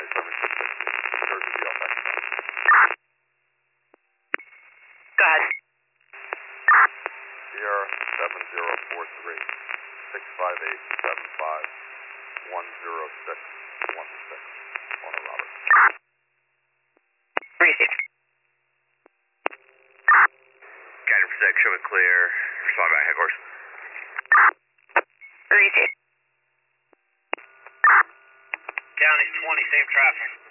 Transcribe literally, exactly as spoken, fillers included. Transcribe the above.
County seven six six. Jersey D L, thanks. Go ahead. Sierra seven zero four three, six five eight seven five, one zero six one six. Owner Robert. Receive. Guided for six, show it clear. Respond back, headquarters. Receive. County twenty, same traffic.